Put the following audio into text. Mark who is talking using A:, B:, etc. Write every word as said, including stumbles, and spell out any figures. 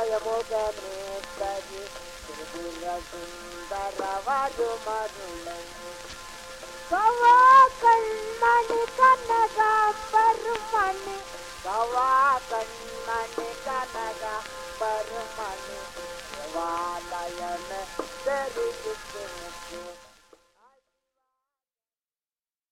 A: முகமேத்தகி Tripura சுந்தரவாடு மருளனி Kala Kanmani Kanaka பருமணி Kala Kanmani Kanaka பருமணி வாலயன